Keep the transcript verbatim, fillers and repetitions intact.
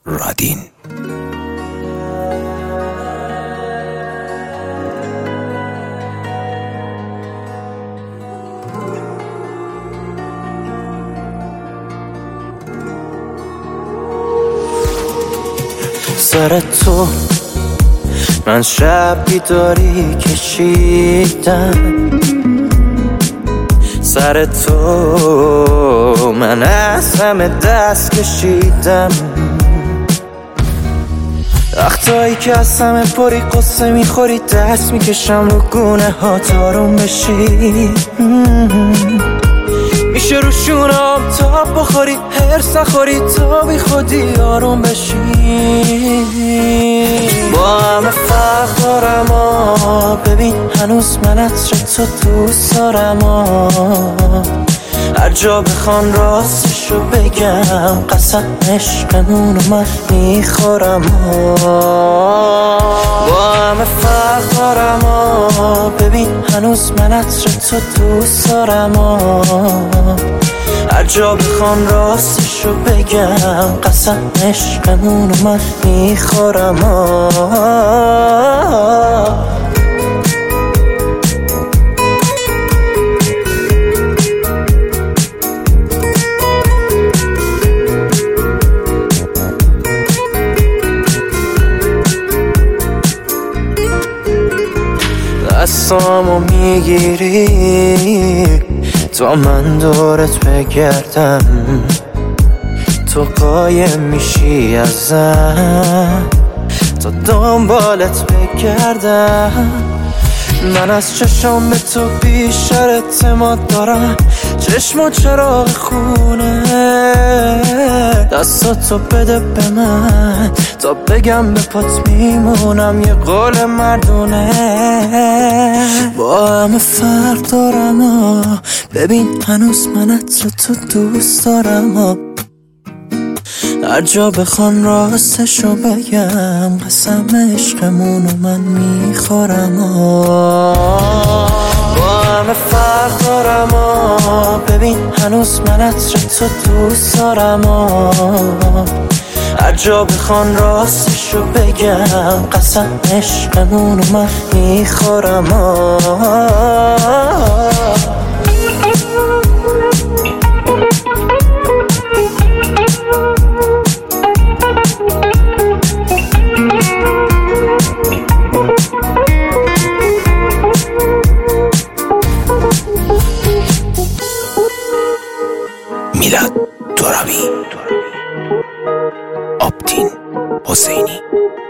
رادین. سر تو من شب بیداری کشیدم، سر تو من از همه دست کشیدم. وقتایی که از همه پری قصه میخوری دست میکشم رو گونه ها تارون بشی، میشه رو شونم تا بخوری هرس نخوری تا بی خودی آروم بشی. با همه فرق دارم آ، ببین هنوز من عطر تو دوست دارم آ، هر جا بخوان راستشو بگم قسم عشقمونو من میخورم آ. با همه فرق دارم آ، ببین هنوز من عطر تو دوست دارم آ، هر جا بخوان راستشو بگم قسم عشقمونو من میخورم آ. دستامو میگیری تا من دورت بگردم، تو قایم میشی ازم تا دنبالت بگردم. من از چشم به تو بیشتر اعتماد دارم، چشم و چراغ خونه، دستاتو بده به من تا بگم به پات میمونم یه قول مردونه. با همه فرق دارم آ، ببین هنوز من عطر تو دوست دارم آ، هر جا بخوان راستشو بگم قسم عشقمونو من میخورم آ. با همه فرق دارم آ، ببین هنوز من عطر تو دوست دارم آ، هر جا بخوان راستشو بگم قسم عشقمونو من میخورم آ. میلاد ترابی، آبدین حسینی.